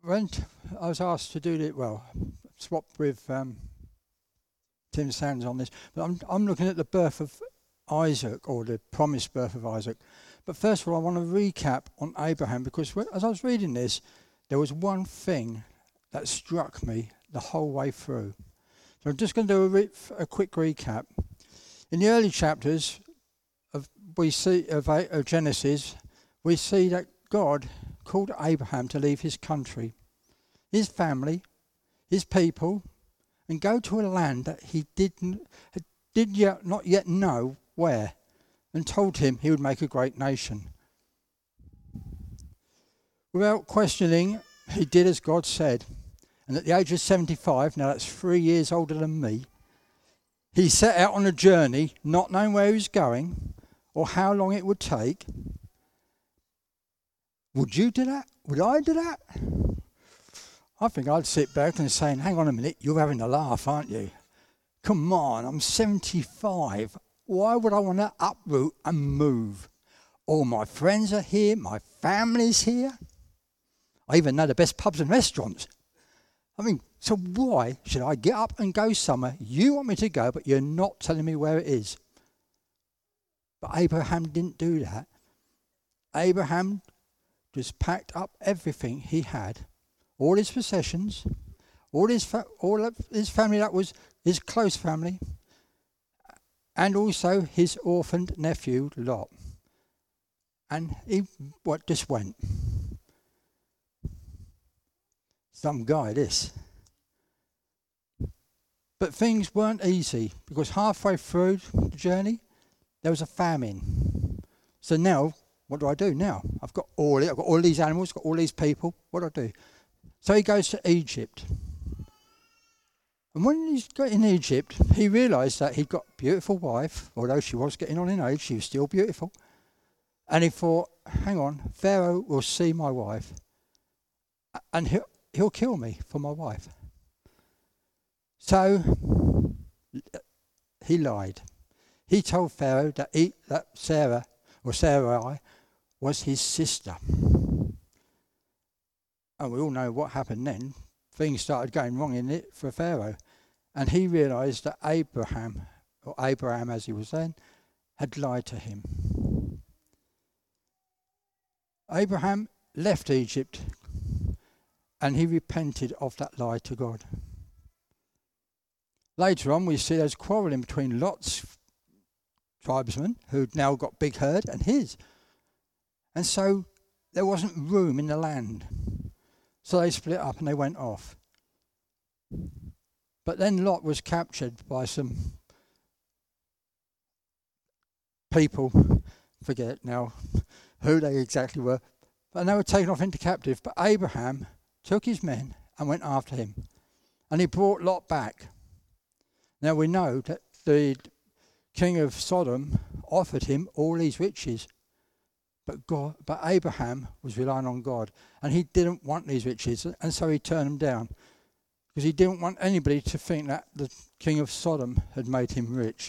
when I was asked to do it, swap with Tim Sands on this, but I'm looking at the birth of Isaac, or the promised birth of Isaac. But first of all, I want to recap on Abraham, because as I was reading this, there was one thing that struck me the whole way through. So I'm just going to do a quick recap. In the early chapters of Genesis, we see that God called Abraham to leave his country, his family, his people, and go to a land that he not yet know where, and told him he would make a great nation. Without questioning, he did as God said. And at the age of 75, now that's 3 years older than me, he set out on a journey, not knowing where he was going or how long it would take. Would you do that? Would I do that? I think I'd sit back and say, hang on a minute, you're having a laugh, aren't you? Come on, I'm 75. Why would I want to uproot and move? All my friends are here, my family's here. I even know the best pubs and restaurants. I mean, so why should I get up and go somewhere you want me to go, but you're not telling me where it is? But Abraham didn't do that. Abraham just packed up everything he had, all his possessions, all of his family, that was his close family, and also his orphaned nephew Lot. And he just went. Some guy, this. But things weren't easy, because halfway through the journey, there was a famine. So now, what do I do now? I've got all these animals, got all these people. What do I do? So he goes to Egypt. And when he's got in Egypt, he realised that he'd got a beautiful wife, although she was getting on in age, she was still beautiful. And he thought, hang on, Pharaoh will see my wife, and he'll kill me for my wife. So he lied. He told Pharaoh that Sarai was his sister. And we all know what happened then. Things started going wrong in it for Pharaoh. And he realised that Abraham, or Abraham as he was then, had lied to him. Abraham left Egypt, and he repented of that lie to God. Later on, we see there's quarrelling between Lot's tribesmen, who'd now got big herd, and his. And so there wasn't room in the land. So they split up and they went off. But then Lot was captured by some people, forget now who they exactly were, and they were taken off into captive. But Abraham took his men and went after him, and he brought Lot back. Now we know that the king of Sodom offered him all these riches, but Abraham was relying on God, and he didn't want these riches, and so he turned them down, because he didn't want anybody to think that the king of Sodom had made him rich.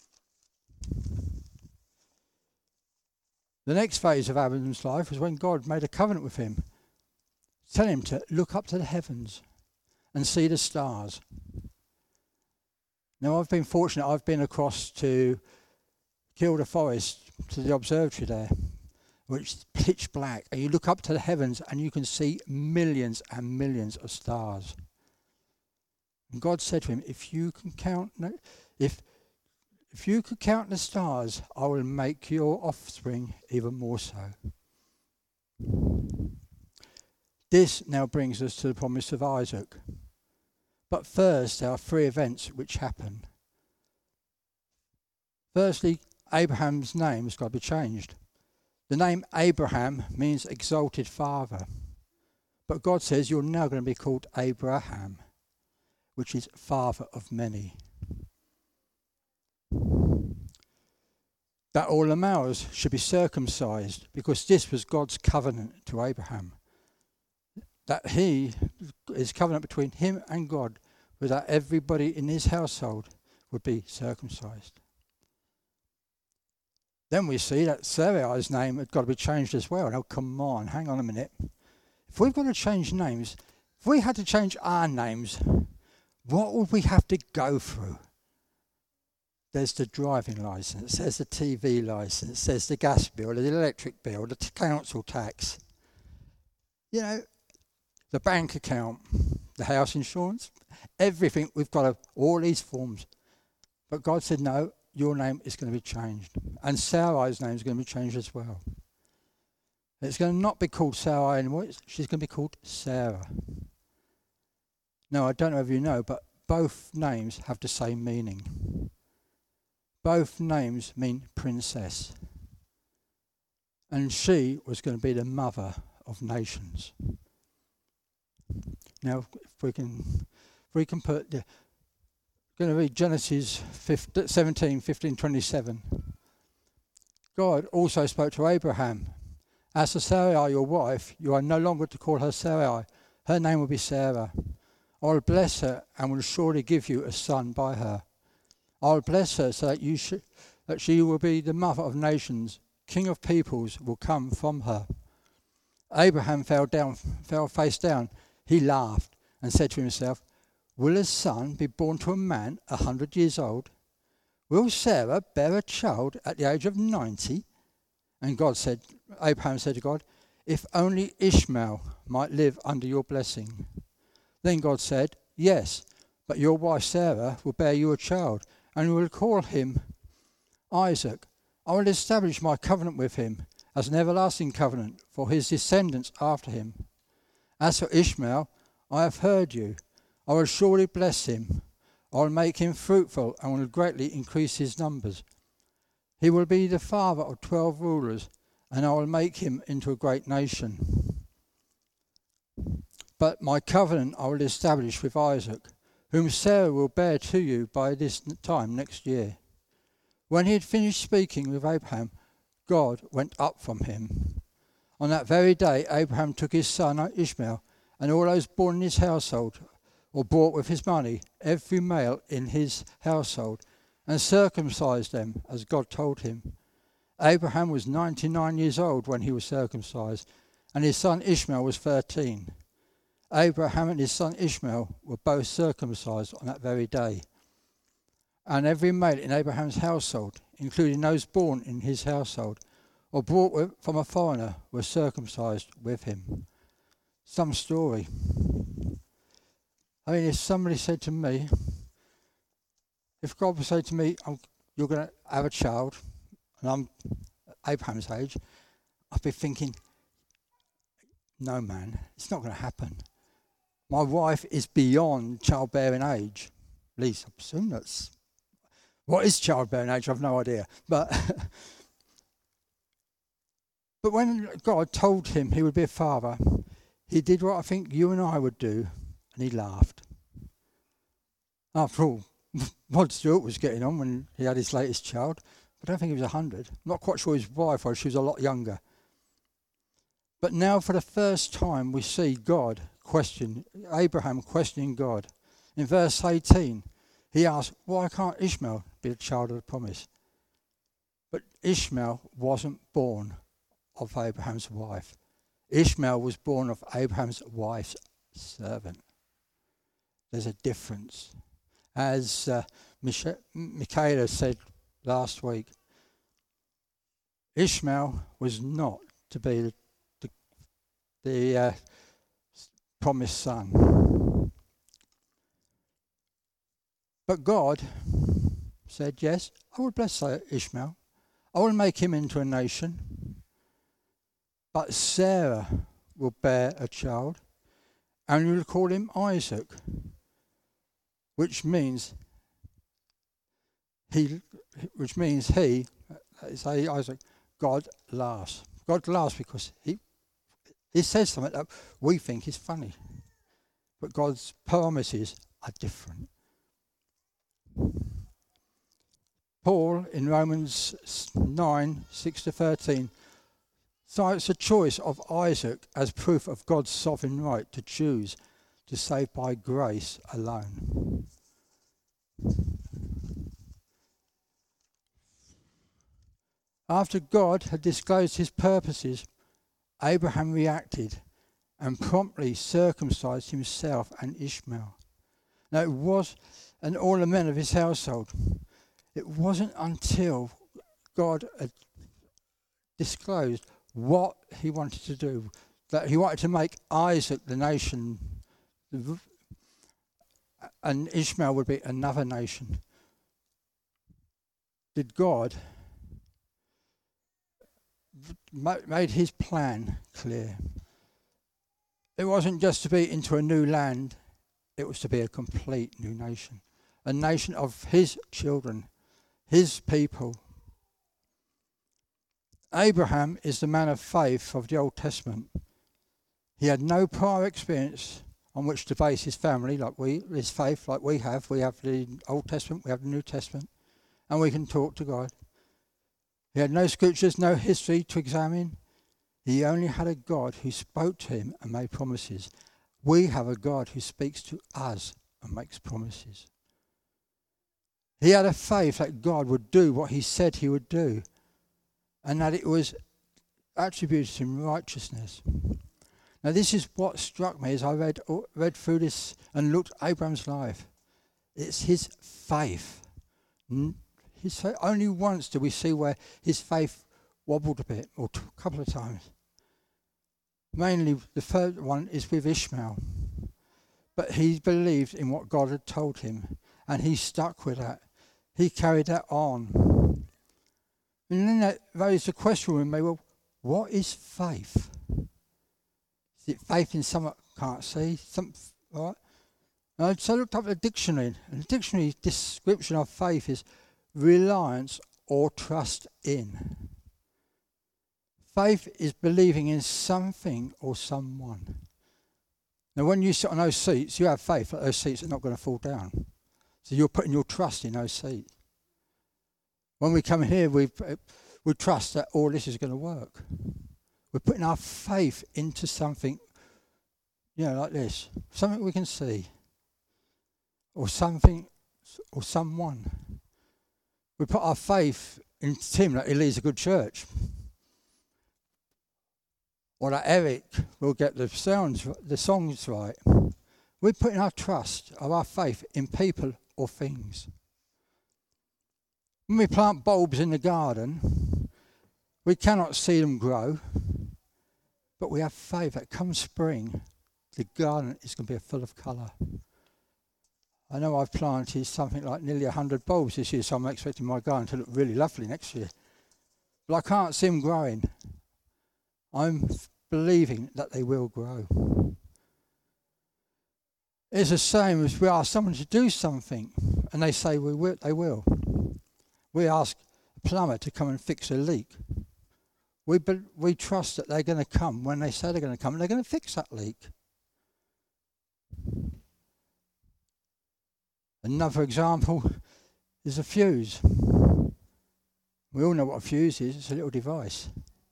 The next phase of Abraham's life was when God made a covenant with him, telling him to look up to the heavens and see the stars. Now, I've been fortunate. I've been across to Kielder Forest, to the observatory there, which is pitch black. And you look up to the heavens and you can see millions and millions of stars. And God said to him, if you can count the stars, I will make your offspring even more so. This now brings us to the promise of Isaac. But first, there are three events which happen. Firstly, Abraham's name has got to be changed. The name Abraham means exalted father. But God says you're now going to be called Abraham, which is father of many. That all the males should be circumcised, because this was God's covenant to Abraham. That his covenant between him and God was that everybody in his household would be circumcised. Then we see that Sarai's name had got to be changed as well. Now, come on, hang on a minute. if we've got to change names, if we had to change our names, what would we have to go through? There's the driving licence, there's the TV licence, there's the gas bill, the electric bill, the council tax. You know, the bank account, the house insurance, everything. We've got all these forms. But God said, no, your name is going to be changed. And Sarai's name is going to be changed as well. It's going to not be called Sarai anymore. She's going to be called Sarah. Now, I don't know if you know, but both names have the same meaning. Both names mean princess. And she was going to be the mother of nations. Now, if we can put the, going to read Genesis 17, 15, 27. God also spoke to Abraham. As for Sarai, your wife, you are no longer to call her Sarai. Her name will be Sarah. I will bless her and will surely give you a son by her. I will bless her so that she will be the mother of nations. King of peoples will come from her. Abraham fell face down. He laughed and said to himself, will a son be born to a man 100 years old? Will Sarah bear a child at the age of 90? And Abraham said to God, if only Ishmael might live under your blessing. Then God said, yes, but your wife Sarah will bear you a child, and you will call him Isaac. I will establish my covenant with him as an everlasting covenant for his descendants after him. As for Ishmael, I have heard you. I will surely bless him. I will make him fruitful and will greatly increase his numbers. He will be the father of 12 rulers, and I will make him into a great nation. But my covenant I will establish with Isaac, whom Sarah will bear to you by this time next year. When he had finished speaking with Abraham, God went up from him. On that very day, Abraham took his son Ishmael and all those born in his household, or bought with his money, every male in his household, and circumcised them as God told him. Abraham was 99 years old when he was circumcised, and his son Ishmael was 13. Abraham and his son Ishmael were both circumcised on that very day. And every male in Abraham's household, including those born in his household, or brought from a foreigner, were circumcised with him. Some story. I mean, if somebody said to me, if God would say to me, you're going to have a child, and I'm Abraham's age, I'd be thinking, no man, it's not going to happen. My wife is beyond childbearing age. At least I presume that's... What is childbearing age? I've no idea. But when God told him he would be a father, he did what I think you and I would do, and he laughed. After all, Rod Stewart was getting on when he had his latest child. I don't think he was 100. I'm not quite sure his wife was. She was a lot younger. But now for the first time we see Abraham questioning God. In verse 18, he asked, why can't Ishmael be the child of the promise? But Ishmael wasn't born of Abraham's wife. Ishmael was born of Abraham's wife's servant. There's a difference. As Michaela said last week, Ishmael was not to be the promised son. But God said, yes, I will bless Ishmael. I will make him into a nation. But Sarah will bear a child, and you will call him Isaac, which means he, say Isaac, God laughs. God laughs because he says something that we think is funny. But God's promises are different. Paul, in Romans 9, 6-13, cites the choice of Isaac as proof of God's sovereign right to choose to save by grace alone. After God had disclosed his purposes, Abraham reacted and promptly circumcised himself and Ishmael. Now it was, and all the men of his household. It wasn't until God had disclosed what he wanted to do, that he wanted to make Isaac the nation, and Ishmael would be another nation. Did God made his plan clear. It wasn't just to be into a new land, it was to be a complete new nation. A nation of his children, his people. Abraham is the man of faith of the Old Testament. He had no prior experience on which to base his family, his faith, like we have. We have the Old Testament, we have the New Testament, and we can talk to God. He had no scriptures, no history to examine. He only had a God who spoke to him and made promises. We have a God who speaks to us and makes promises. He had a faith that God would do what he said he would do, and that it was attributed to him righteousness. Now this is what struck me as I read through this and looked at Abraham's life. It's his faith. Only once do we see where his faith wobbled a bit, or a couple of times. Mainly the third one is with Ishmael. But he believed in what God had told him, and he stuck with that. He carried that on. And then that raised a question with me, well, what is faith? Is it faith in something I can't see? Right? And so I looked up the dictionary, and the dictionary description of faith is reliance or trust in. Faith is believing in something or someone. Now when you sit on those seats, you have faith that those seats are not going to fall down. So you're putting your trust in those seats. When we come here, we trust that all this is going to work. We're putting our faith into something, like this. Something we can see. Or something, or someone. We put our faith in Tim that he leads a good church. Or that Eric will get the songs right. We're putting our trust or our faith in people or things. When we plant bulbs in the garden, we cannot see them grow, but we have faith that come spring, the garden is going to be full of colour. I know I've planted something like nearly 100 bulbs this year, so I'm expecting my garden to look really lovely next year. But I can't see them growing. I'm believing that they will grow. It's the same as we ask someone to do something, and they say they will. We ask a plumber to come and fix a leak. We trust that they're going to come when they say they're going to come, and they're going to fix that leak. Another example is a fuse. We all know what a fuse is. It's a little device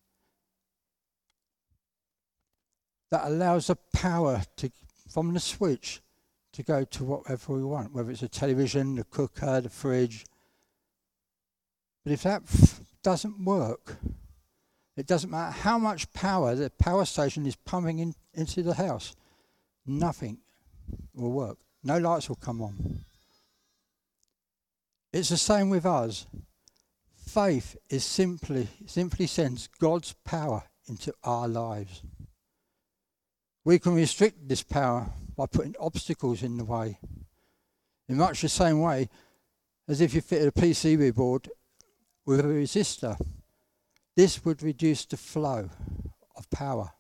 that allows the power from the switch to go to whatever we want, whether it's a television, the cooker, the fridge. But if that doesn't work, it doesn't matter how much power the power station is pumping into the house, nothing will work. No lights will come on. It's the same with us. Faith is simply sends God's power into our lives. We can restrict this power by putting obstacles in the way. In much the same way as if you fitted a PCB board with a resistor. This would reduce the flow of power.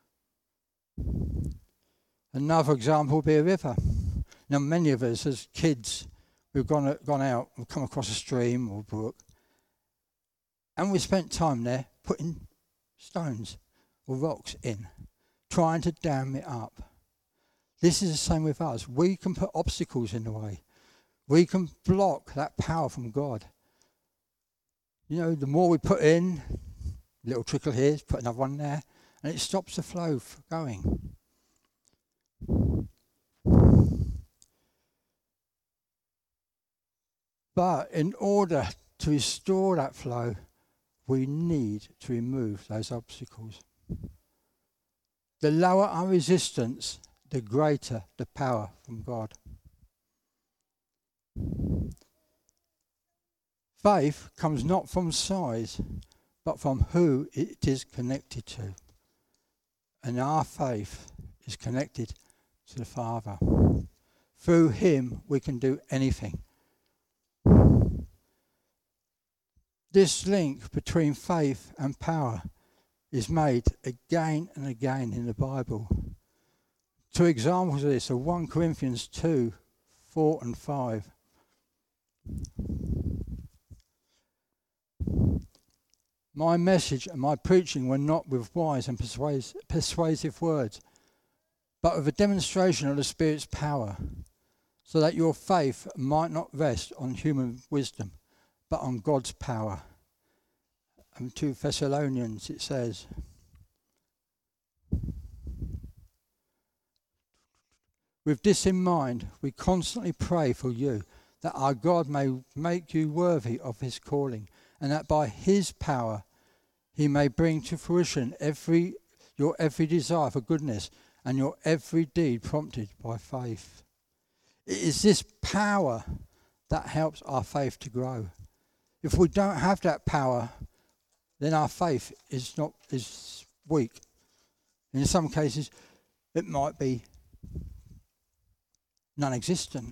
Another example would be a river. Now many of us as kids, we've gone out and come across a stream or brook, and we spent time there putting stones or rocks in, trying to dam it up. This is the same with us. We can put obstacles in the way. We can block that power from God. The more we put in, a little trickle here, put another one there, and it stops the flow going. But in order to restore that flow, we need to remove those obstacles. The lower our resistance, the greater the power from God. Faith comes not from size, but from who it is connected to. And our faith is connected to the Father. Through him we can do anything. This link between faith and power is made again and again in the Bible. Two examples of this are 1 Corinthians 2, 4 and 5. My message and my preaching were not with wise and persuasive words, but with a demonstration of the Spirit's power, so that your faith might not rest on human wisdom, but on God's power. And 2 Thessalonians it says, with this in mind, we constantly pray for you, that our God may make you worthy of his calling, and that by his power he may bring to fruition your every desire for goodness and your every deed prompted by faith. It is this power that helps our faith to grow. If we don't have that power, then our faith is weak. In some cases, it might be non-existent.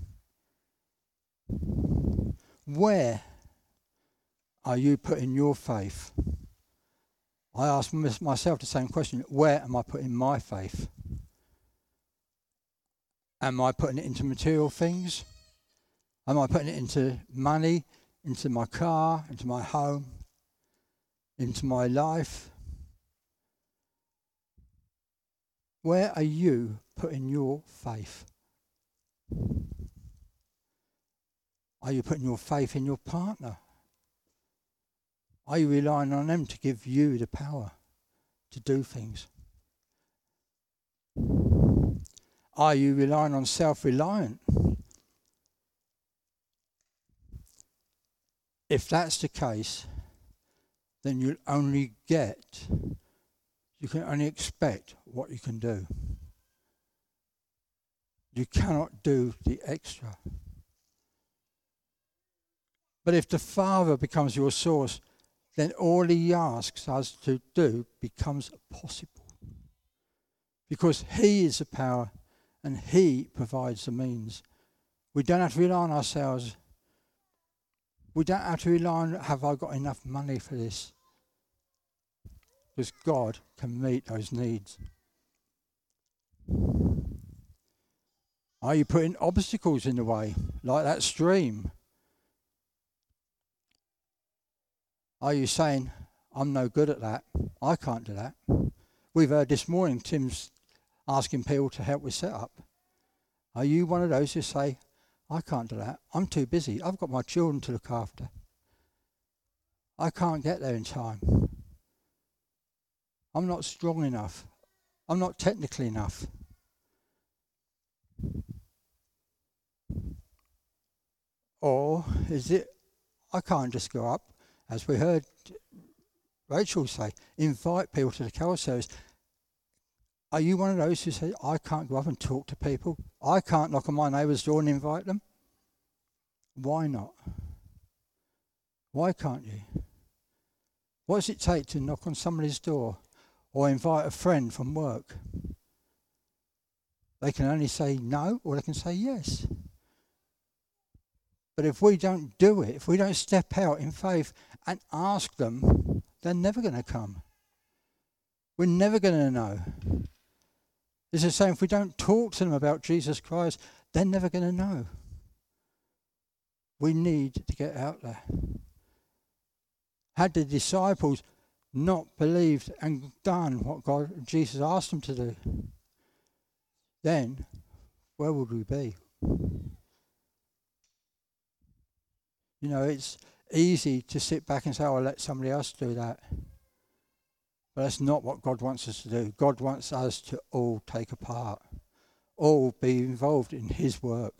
Where are you putting your faith? I ask myself the same question. Where am I putting my faith? Am I putting it into material things? Am I putting it into money, into my car, into my home, into my life? Where are you putting your faith? Are you putting your faith in your partner? Are you relying on them to give you the power to do things? Are you relying on self-reliant? If that's the case, then you can only expect what you can do. You cannot do the extra. But if the Father becomes your source, then all he asks us to do becomes possible. Because he is the power and he provides the means. We don't have to rely on ourselves. We don't have to rely on, have I got enough money for this? Because God can meet those needs. Are you putting obstacles in the way, like that stream? Are you saying, I'm no good at that, I can't do that? We've heard this morning Tim's asking people to help with setup. Are you one of those who say, I can't do that, I'm too busy, I've got my children to look after, I can't get there in time, I'm not strong enough, I'm not technically enough? Or is it, I can't just go up, as we heard Rachel say, invite people to the carol service. Are you one of those who say, I can't go up and talk to people? I can't knock on my neighbour's door and invite them? Why not? Why can't you? What does it take to knock on somebody's door or invite a friend from work? They can only say no or they can say yes. But if we don't do it, if we don't step out in faith and ask them, they're never going to come. We're never going to know. It's the same if we don't talk to them about Jesus Christ, they're never going to know. We need to get out there. Had the disciples not believed and done what Jesus asked them to do, then where would we be? You know, it's easy to sit back and say, oh, I'll let somebody else do that. But that's not what God wants us to do. God wants us to all take a part, all be involved in his work.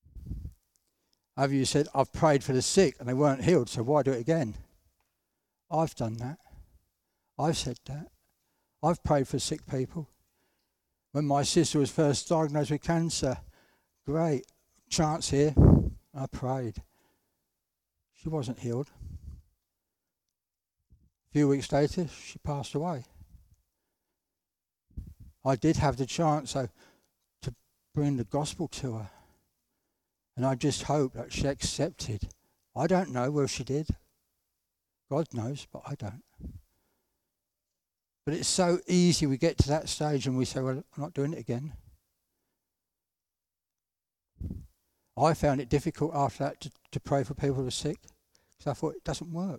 Have you said, I've prayed for the sick and they weren't healed, so why do it again? I've done that. I've said that. I've prayed for sick people. When my sister was first diagnosed with cancer, great chance here, I prayed. She wasn't healed. A few weeks later, she passed away. I did have the chance, though, to bring the gospel to her. And I just hope that she accepted. I don't know whether she did. God knows, but I don't. But it's so easy, we get to that stage and we say, well, I'm not doing it again. I found it difficult after that to pray for people who are sick, because I thought it doesn't work.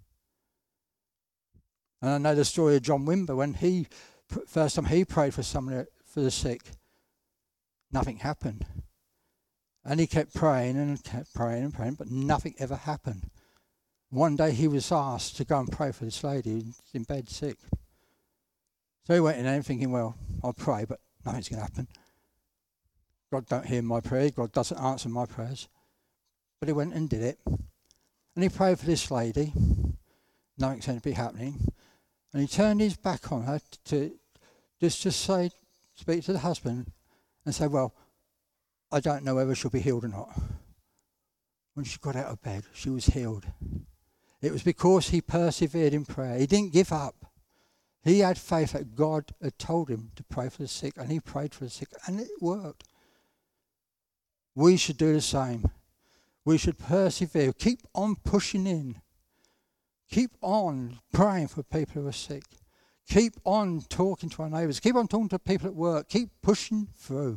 And I know the story of John Wimber, when first time he prayed for somebody for the sick, nothing happened. And he kept praying and praying, but nothing ever happened. One day he was asked to go and pray for this lady who's in bed sick. So he went in there thinking, well, I'll pray, but nothing's going to happen. God don't hear my prayers. God doesn't answer my prayers. But he went and did it. And he prayed for this lady. Nothing seemed to be happening. And he turned his back on her to speak to the husband and say, well, I don't know whether she'll be healed or not. When she got out of bed, she was healed. It was because he persevered in prayer. He didn't give up. He had faith that God had told him to pray for the sick, and he prayed for the sick, and it worked. We should do the same. We should persevere. Keep on pushing in. Keep on praying for people who are sick. Keep on talking to our neighbours. Keep on talking to people at work. Keep pushing through.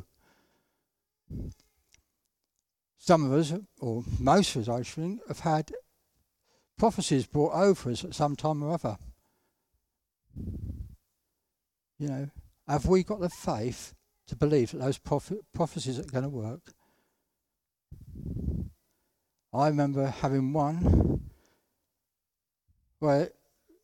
Some of us, or most of us, I think, have had prophecies brought over us at some time or other. You know, have we got the faith to believe that those prophecies are going to work? I remember having one where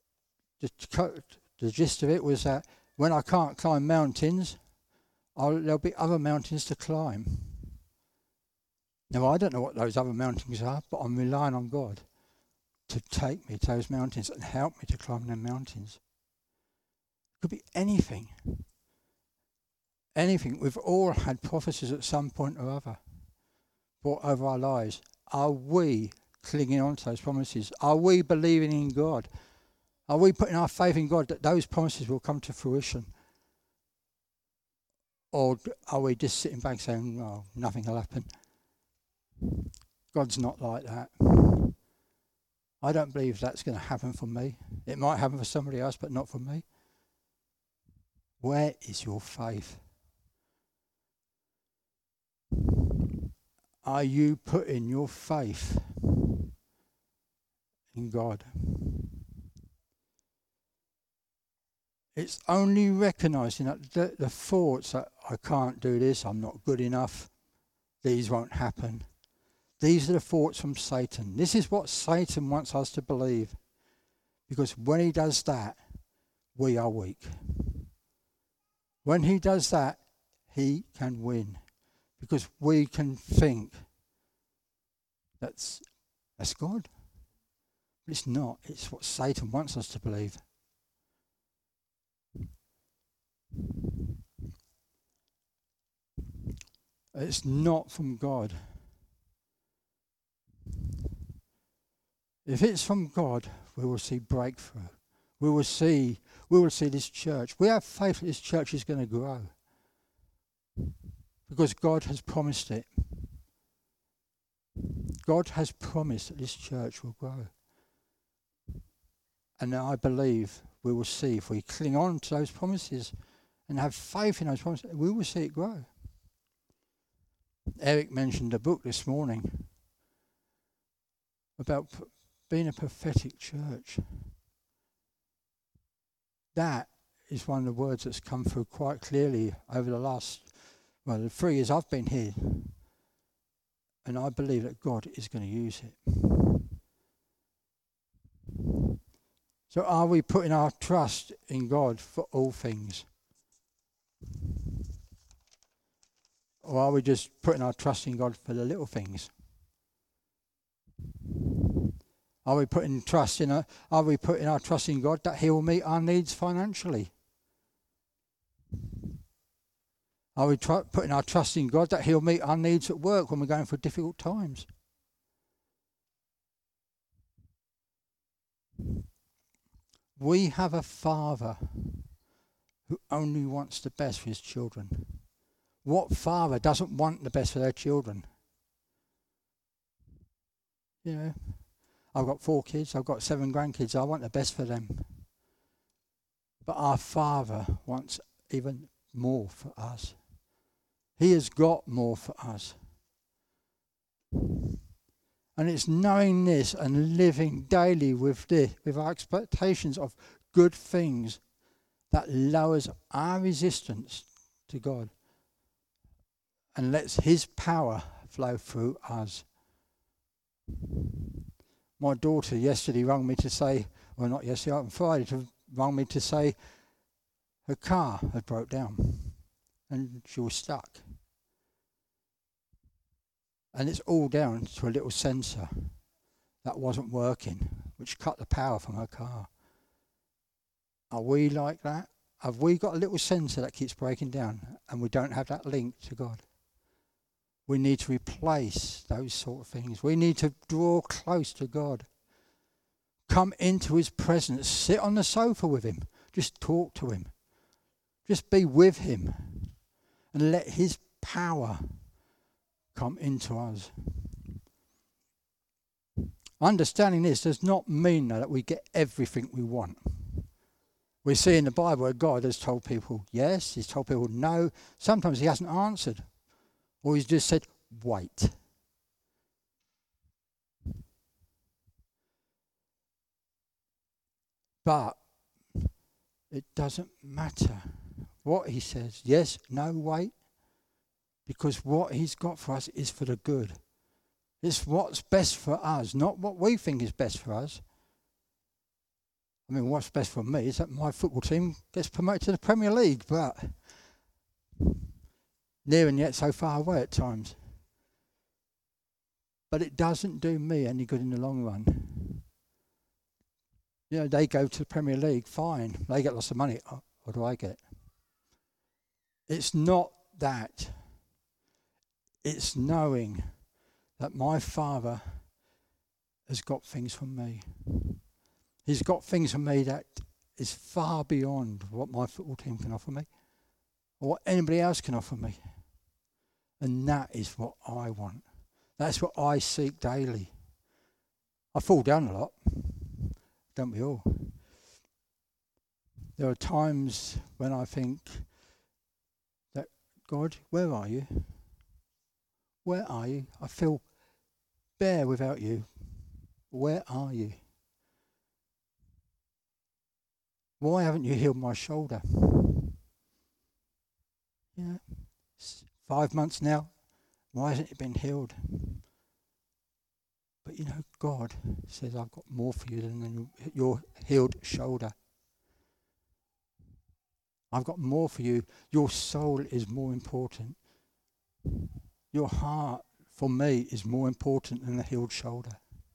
the gist of it was that when I can't climb mountains, there'll be other mountains to climb. Now, I don't know what those other mountains are, but I'm relying on God to take me to those mountains and help me to climb them mountains. It could be anything. Anything. We've all had prophecies at some point or other brought over our lives. Are we clinging on to those promises? Are we believing in God? Are we putting our faith in God that those promises will come to fruition? Or are we just sitting back saying, oh, nothing will happen? God's not like that. I don't believe that's going to happen for me. It might happen for somebody else, but not for me. Where is your faith? Are you putting your faith in God? It's only recognising that the thoughts that I can't do this, I'm not good enough, these won't happen. These are the thoughts from Satan. This is what Satan wants us to believe. Because when he does that, we are weak. When he does that, he can win. Because we can think that's God. But it's not. It's what Satan wants us to believe. It's not from God. If it's from God, we will see breakthrough. We will see this church. We have faith that this church is going to grow. Because God has promised it. God has promised that this church will grow. And I believe we will see, if we cling on to those promises and have faith in those promises, we will see it grow. Eric mentioned a book this morning about being a prophetic church. That is one of the words that's come through quite clearly over the 3 years I've been here. And I believe that God is going to use it. So are we putting our trust in God for all things? Or are we just putting our trust in God for the little things? Are we putting our trust in God that He will meet our needs financially? Are we putting our trust in God that He'll meet our needs at work when we're going through difficult times? We have a Father who only wants the best for his children. What father doesn't want the best for their children? You know, I've got 4 kids, I've got 7 grandkids, I want the best for them. But our Father wants even more for us. He has got more for us. And it's knowing this and living daily with this, with our expectations of good things, that lowers our resistance to God and lets His power flow through us. My daughter yesterday rang me to say, well not yesterday, on Friday, rang me to say her car had broke down and she was stuck. And it's all down to a little sensor that wasn't working, which cut the power from her car. Are we like that? Have we got a little sensor that keeps breaking down and we don't have that link to God? We need to replace those sort of things. We need to draw close to God. Come into His presence. Sit on the sofa with Him. Just talk to Him. Just be with Him. And let His power come into us. Understanding this does not mean that we get everything we want. We see in the Bible where God has told people yes, He's told people no. Sometimes He hasn't answered. Or He's just said, wait. But it doesn't matter what He says. Yes, no, wait. Because what He's got for us is for the good. It's what's best for us, not what we think is best for us. I mean, what's best for me is that my football team gets promoted to the Premier League, but near and yet so far away at times. But it doesn't do me any good in the long run. You know, they go to the Premier League, fine. They get lots of money. What do I get? It's not that. It's knowing that my Father has got things for me. He's got things for me that is far beyond what my football team can offer me or what anybody else can offer me. And that is what I want. That's what I seek daily. I fall down a lot, don't we all? There are times when I think that, God, where are you? Where are you? I feel bare without you. Where are you? Why haven't you healed my shoulder? Yeah, it's 5 months now. Why hasn't it been healed? But you know, God says, I've got more for you than your healed shoulder. I've got more for you. Your soul is more important. Your heart, for me, is more important than the healed shoulder.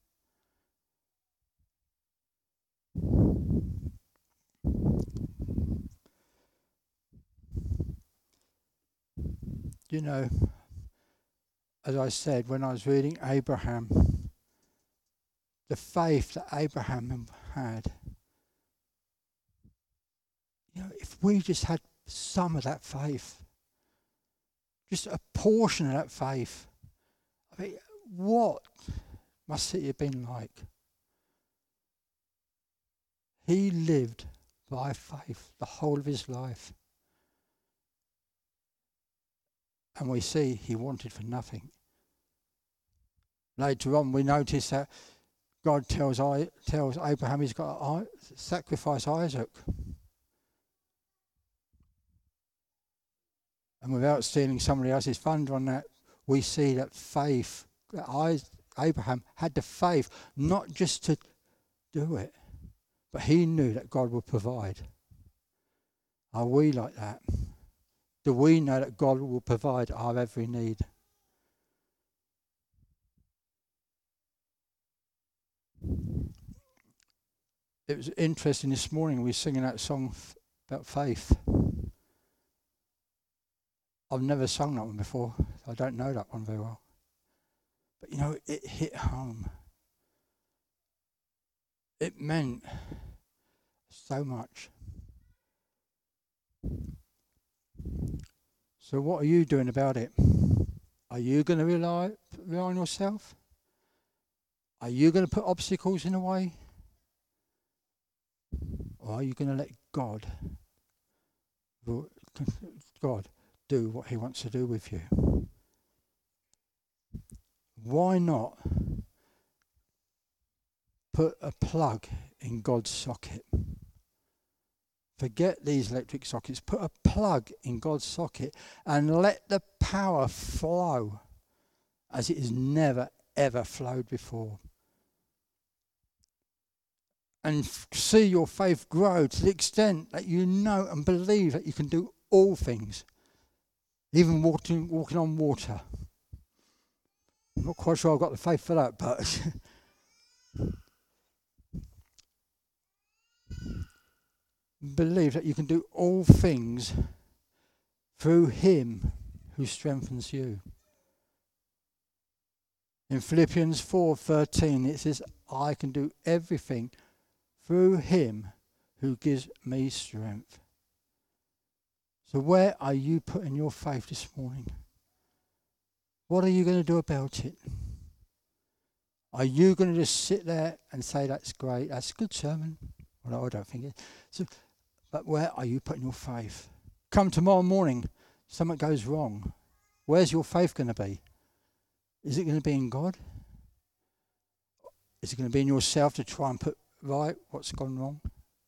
You know, as I said, when I was reading Abraham, the faith that Abraham had, you know, if we just had some of that faith, just a portion of that faith, I mean, what must it have been like? He lived by faith the whole of his life. And we see he wanted for nothing. Later on, we notice that God tells Abraham he's got to sacrifice Isaac. And without stealing somebody else's thunder on that, we see that faith, that Abraham had the faith not just to do it, but he knew that God would provide. Are we like that? Do we know that God will provide our every need? It was interesting this morning, we were singing that song about faith. I've never sung that one before. I don't know that one very well. But you know, it hit home. It meant so much. So what are you doing about it? Are you going to rely on yourself? Are you going to put obstacles in the way? Or are you going to let God do what he wants to do with you? Why not put a plug in God's socket? Forget these electric sockets. Put a plug in God's socket and let the power flow as it has never, ever flowed before. And see your faith grow to the extent that you know and believe that you can do all things, even walking on water. I'm not quite sure I've got the faith for that, but believe that you can do all things through him who strengthens you. In Philippians 4:13 it says, I can do everything through him who gives me strength. So where are you putting your faith this morning? What are you going to do about it? Are you going to just sit there and say, that's great, that's a good sermon? Well, I don't think it is. But where are you putting your faith? Come tomorrow morning, something goes wrong. Where's your faith going to be? Is it going to be in God? Is it going to be in yourself to try and put right what's gone wrong?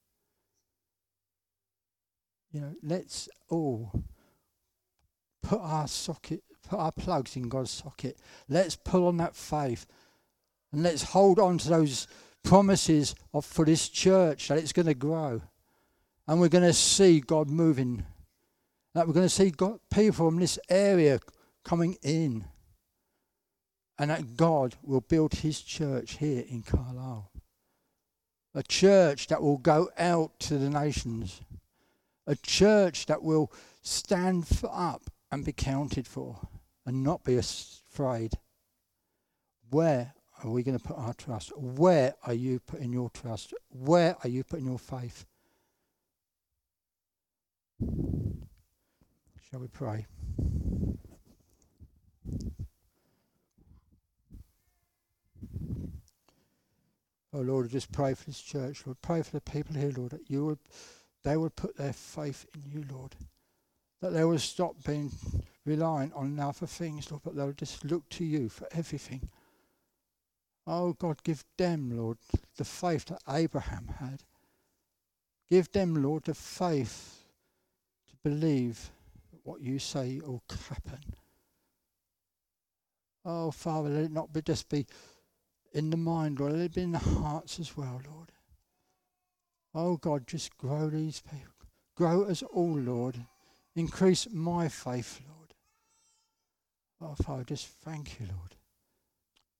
You know, let's all put our plugs in God's socket. Let's pull on that faith and let's hold on to those promises for this church that it's going to grow. And we're going to see God moving. That we're going to see people from this area coming in. And that God will build his church here in Carlisle. A church that will go out to the nations. A church that will stand up and be counted for and not be afraid. Where are we going to put our trust? Where are you putting your trust? Where are you putting your faith? Shall we pray? Oh Lord, I just pray for this church, Lord. Pray for the people here, Lord, that they would put their faith in you, Lord. That they would stop being reliant on other things, Lord, but they would just look to you for everything. Oh God, give them, Lord, the faith that Abraham had. Give them, Lord, the faith to believe what you say will happen. Oh Father, let it not just be in the mind, Lord, let it be in the hearts as well, Lord. Oh God, just grow these people. Grow us all, Lord. Increase my faith, Lord. Oh Father, just thank you, Lord.